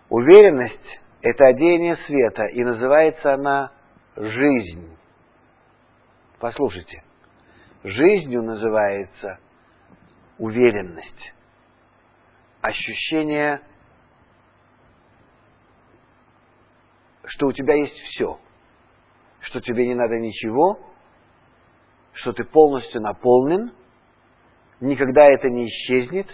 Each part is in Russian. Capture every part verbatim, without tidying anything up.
Уверенность – это одеяние света, и называется она жизнь. Послушайте, жизнью называется уверенность, ощущение, что у тебя есть все, что тебе не надо ничего, что ты полностью наполнен, никогда это не исчезнет,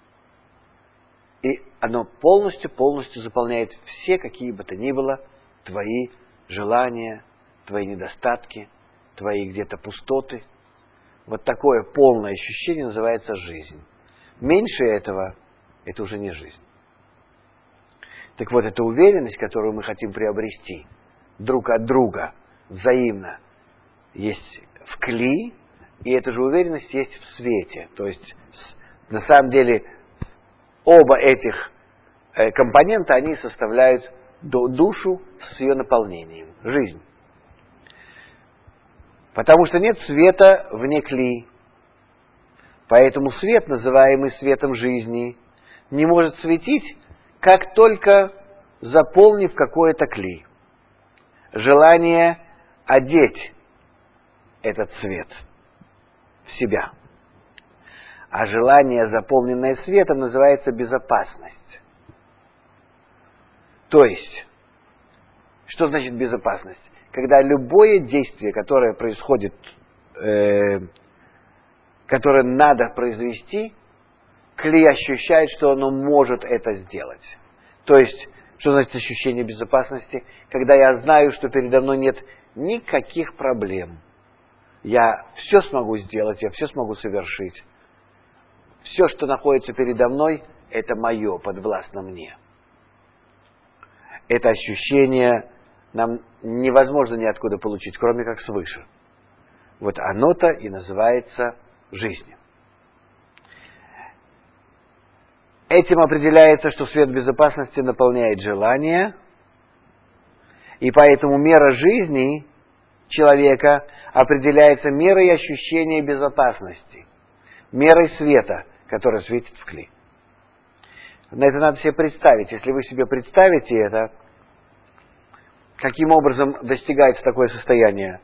и оно полностью-полностью заполняет все, какие бы то ни было, твои желания, твои недостатки, твои где-то пустоты. Вот такое полное ощущение называется жизнь. Меньше этого – это уже не жизнь. Так вот, эта уверенность, которую мы хотим приобрести друг от друга, взаимно, есть в кли, и эта же уверенность есть в свете. То есть, на самом деле, оба этих компонента, они составляют душу с ее наполнением, жизнь. Потому что нет света вне кли. Поэтому свет, называемый светом жизни, не может светить, как только заполнив какое-то кли. Желание одеть этот свет в себя. А желание, заполненное светом, называется безопасность. То есть, что значит безопасность? Когда любое действие, которое происходит, э, которое надо произвести, кли ощущает, что оно может это сделать. То есть, что значит ощущение безопасности? Когда я знаю, что передо мной нет никаких проблем. Я все смогу сделать, я все смогу совершить. Все, что находится передо мной, это мое, подвластно мне. Это ощущение нам невозможно ниоткуда получить, кроме как свыше. Вот оно-то и называется жизнью. Этим определяется, что свет безопасности наполняет желание, и поэтому мера жизни человека определяется мерой ощущения безопасности, мерой света, который светит в кли. На это надо себе представить. Если вы себе представите это, каким образом достигается такое состояние,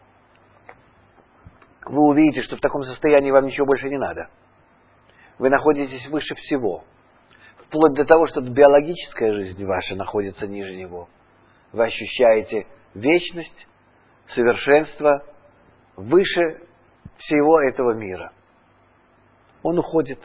вы увидите, что в таком состоянии вам ничего больше не надо. Вы находитесь выше всего. Вплоть до того, что биологическая жизнь ваша находится ниже него. Вы ощущаете вечность, совершенство выше всего этого мира. Он уходит.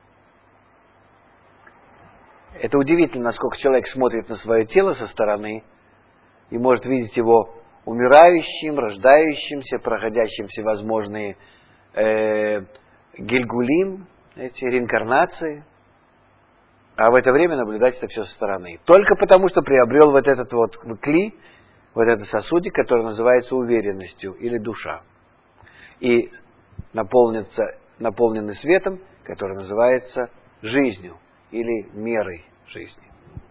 Это удивительно, насколько человек смотрит на свое тело со стороны и может видеть его умирающим, рождающимся, проходящим всевозможные э, гильгулим, эти реинкарнации, а в это время наблюдать это все со стороны. Только потому, что приобрел вот этот вот кли, вот этот сосудик, который называется уверенностью или душа. И наполнится, наполненный светом, который называется жизнью или мерой жизни.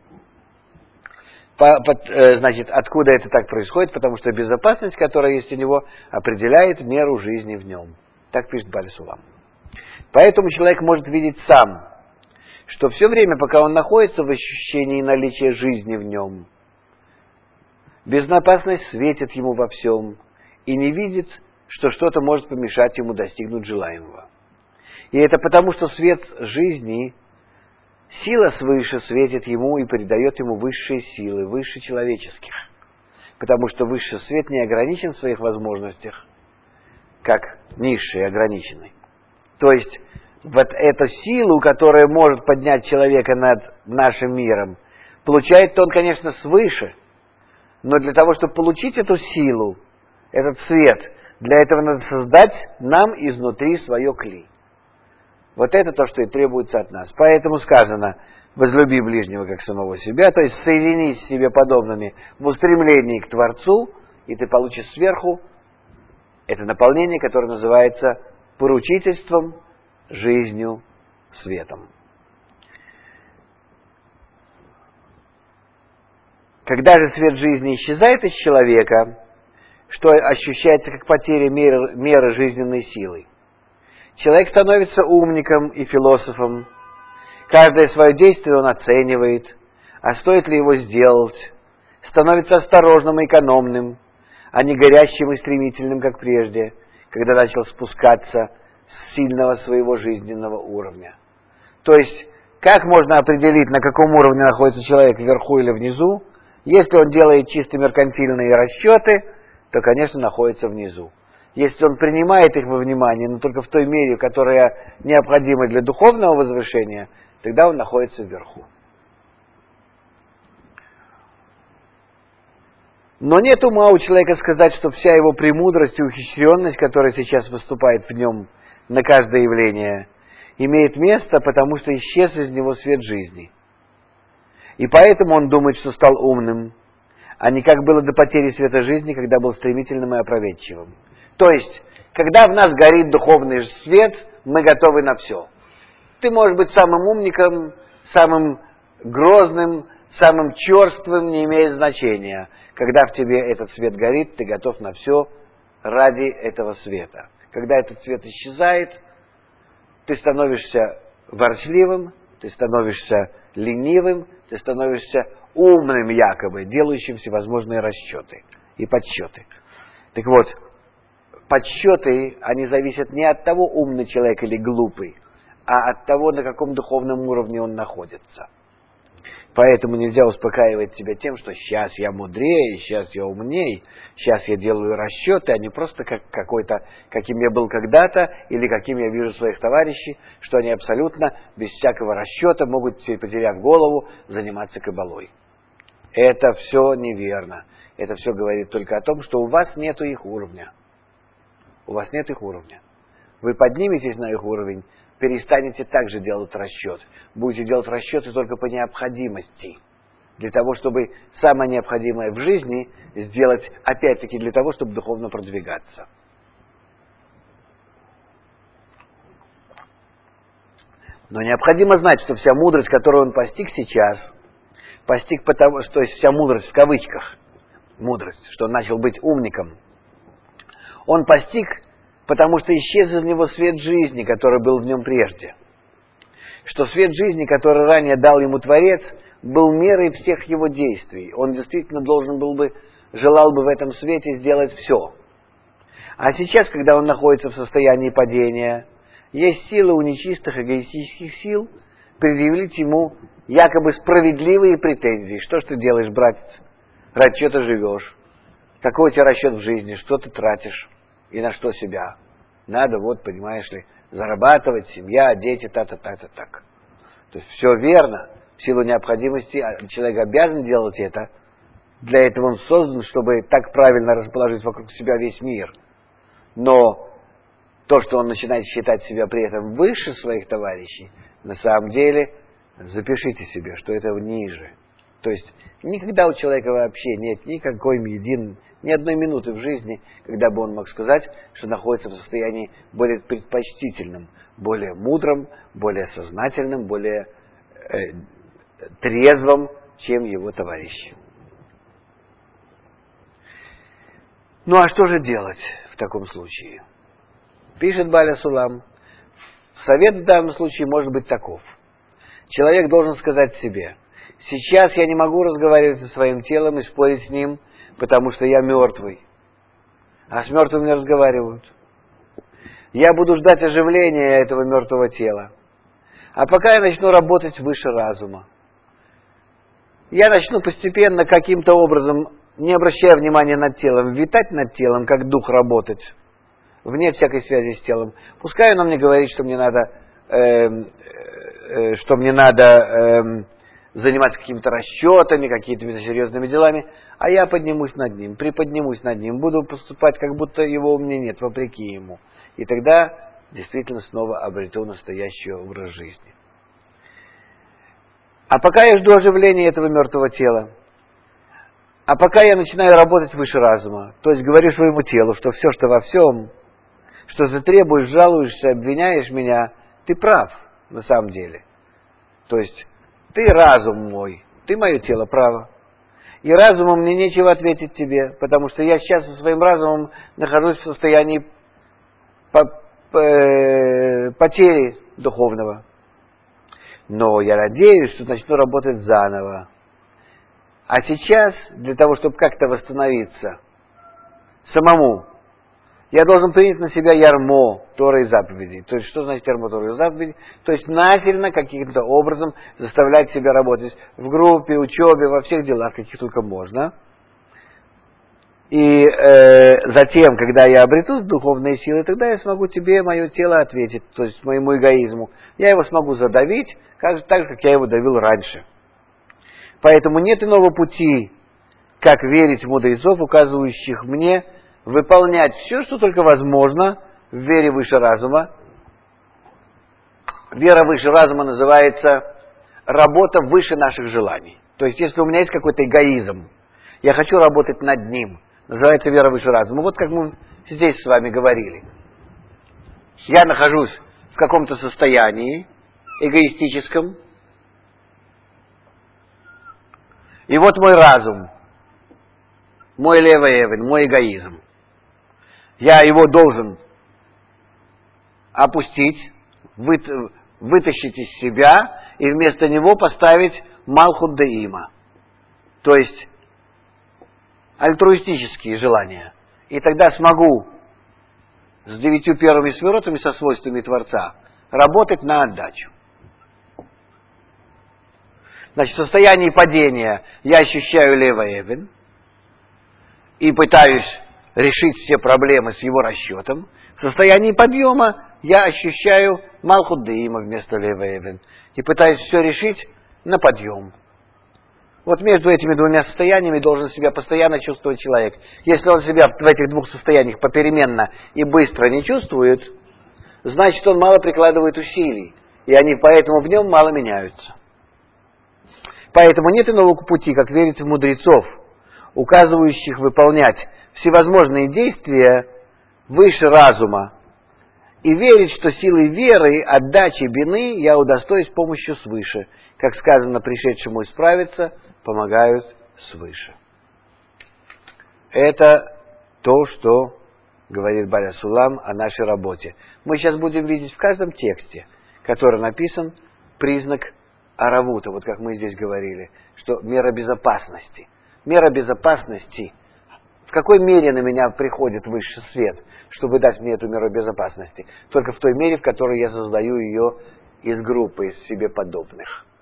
По, под, э, значит, откуда это так происходит? Потому что безопасность, которая есть у него, определяет меру жизни в нем. Так пишет Бааль Сулам. Поэтому человек может видеть сам, что все время, пока он находится в ощущении наличия жизни в нем, безопасность светит ему во всем и не видит, что что-то может помешать ему достигнуть желаемого. И это потому, что свет жизни, сила свыше светит ему и придает ему высшие силы, выше человеческих. Потому что высший свет не ограничен в своих возможностях, как низший ограниченный. То есть, вот эту силу, которая может поднять человека над нашим миром, получает он, конечно, свыше. Но для того, чтобы получить эту силу, этот свет, для этого надо создать нам изнутри свое кли. Вот это то, что и требуется от нас. Поэтому сказано, возлюби ближнего как самого себя, то есть соединись с себе подобными в устремлении к Творцу, и ты получишь сверху это наполнение, которое называется поручительством, жизнью, светом. Когда же свет жизни исчезает из человека, что ощущается как потеря меры, меры жизненной силы, человек становится умником и философом. Каждое свое действие он оценивает, а стоит ли его сделать, становится осторожным и экономным, а не горящим и стремительным, как прежде, когда начал спускаться с сильного своего жизненного уровня. То есть, как можно определить, на каком уровне находится человек, вверху или внизу? Если он делает чисто меркантильные расчеты, то, конечно, находится внизу. Если он принимает их во внимание, но только в той мере, которая необходима для духовного возвышения, тогда он находится вверху. Но нет ума у человека сказать, что вся его премудрость и ухищренность, которая сейчас выступает в нем на каждое явление, имеет место, потому что исчез из него свет жизни. И поэтому он думает, что стал умным, а не как было до потери света жизни, когда был стремительным и опроветчивым. То есть, когда в нас горит духовный свет, мы готовы на все. Ты можешь быть самым умником, самым грозным, самым черствым, не имеет значения. Когда в тебе этот свет горит, ты готов на все ради этого света. Когда этот свет исчезает, ты становишься ворчливым, ты становишься ленивым, ты становишься умным якобы, делающим всевозможные расчеты и подсчеты. Так вот, подсчеты, они зависят не от того, умный человек или глупый, а от того, на каком духовном уровне он находится. Поэтому нельзя успокаивать себя тем, что сейчас я мудрее, сейчас я умней, сейчас я делаю расчеты, а не просто как какой-то, каким я был когда-то, или каким я вижу своих товарищей, что они абсолютно без всякого расчета могут, потеряв голову, заниматься кабалой. Это все неверно. Это все говорит только о том, что у вас нет их уровня. У вас нет их уровня. Вы подниметесь на их уровень, перестанете также делать расчет. Будете делать расчеты только по необходимости. Для того, чтобы самое необходимое в жизни сделать, опять-таки, для того, чтобы духовно продвигаться. Но необходимо знать, что вся мудрость, которую он постиг сейчас, постиг потому, что, то есть вся мудрость в кавычках, мудрость, что он начал быть умником, он постиг, потому что исчез из него свет жизни, который был в нем прежде. Что свет жизни, который ранее дал ему Творец, был мерой всех его действий. Он действительно должен был бы, желал бы в этом свете сделать все. А сейчас, когда он находится в состоянии падения, есть силы у нечистых эгоистических сил предъявить ему якобы справедливые претензии. Что ж ты делаешь, братец? Ради чего ты живешь? Какой у тебя расчет в жизни? Что ты тратишь? И на что себя? Надо, вот, понимаешь ли, зарабатывать, семья, дети, та-та-та-та так. То есть все верно. В силу необходимости человек обязан делать это. Для этого он создан, чтобы так правильно расположить вокруг себя весь мир. Но то, что он начинает считать себя при этом выше своих товарищей, на самом деле, запишите себе, что это ниже. То есть никогда у человека вообще нет никакой един, ни одной минуты в жизни, когда бы он мог сказать, что находится в состоянии более предпочтительном, более мудром, более сознательном, более э, трезвом, чем его товарищи. Ну а что же делать в таком случае? Пишет Баля Сулам, совет в данном случае может быть таков. Человек должен сказать себе: сейчас я не могу разговаривать со своим телом и спорить с ним, потому что я мертвый. А с мертвым не разговаривают. Я буду ждать оживления этого мертвого тела. А пока я начну работать выше разума. Я начну постепенно каким-то образом, не обращая внимания над телом, витать над телом, как дух работать, вне всякой связи с телом. Пускай оно мне говорит, что мне надо, э, э, что мне надо э, заниматься какими-то расчетами, какими-то серьезными делами, а я поднимусь над ним, приподнимусь над ним, буду поступать, как будто его у меня нет, вопреки ему. И тогда действительно снова обрету настоящий образ жизни. А пока я жду оживления этого мертвого тела, а пока я начинаю работать выше разума, то есть говорю своему телу, что все, что во всем, что ты требуешь, жалуешься, обвиняешь меня, ты прав на самом деле. То есть ты разум мой, ты мое тело право. И разумом мне нечего ответить тебе, потому что я сейчас со своим разумом нахожусь в состоянии потери духовного. Но я надеюсь, что начну работать заново. А сейчас, для того, чтобы как-то восстановиться самому, я должен принять на себя ярмо Торы и заповедей. То есть, что значит ярмо Торы и заповедей? То есть, насильно каким-то образом заставлять себя работать в группе, учебе, во всех делах, каких только можно. И э, затем, когда я обрету духовные силы, тогда я смогу тебе, мое тело, ответить, то есть моему эгоизму. Я его смогу задавить, так же, как я его давил раньше. Поэтому нет иного пути, как верить в мудрецов, указывающих мне выполнять все, что только возможно в вере выше разума. Вера выше разума называется работа выше наших желаний. То есть, если у меня есть какой-то эгоизм, я хочу работать над ним, называется вера выше разума. Вот как мы здесь с вами говорили. Я нахожусь в каком-то состоянии эгоистическом, и вот мой разум, мой левый эвен, мой эгоизм. Я его должен опустить, вытащить из себя и вместо него поставить Малхут Деима. То есть альтруистические желания. И тогда смогу с девятью первыми сферотами, со свойствами Творца, работать на отдачу. Значит, в состоянии падения я ощущаю левый эвен и пытаюсь решить все проблемы с его расчетом. В состоянии подъема я ощущаю Малхут Деима вместо левый эвен и пытаюсь все решить на подъем. Вот между этими двумя состояниями должен себя постоянно чувствовать человек. Если он себя в этих двух состояниях попеременно и быстро не чувствует, значит, он мало прикладывает усилий, и они поэтому в нем мало меняются. Поэтому нет иного пути, как верить в мудрецов, указывающих выполнять всевозможные действия выше разума, и верить, что силой веры, отдачи, бины я удостоюсь помощью свыше. Как сказано, пришедшему исправиться, помогают свыше. Это то, что говорит Баля Сулам о нашей работе. Мы сейчас будем видеть в каждом тексте, который написан, признак аравута, вот как мы здесь говорили, что мера безопасности. Мера безопасности. В какой мере на меня приходит высший свет, чтобы дать мне эту меру безопасности? Только в той мере, в которой я создаю ее из группы, из себе подобных.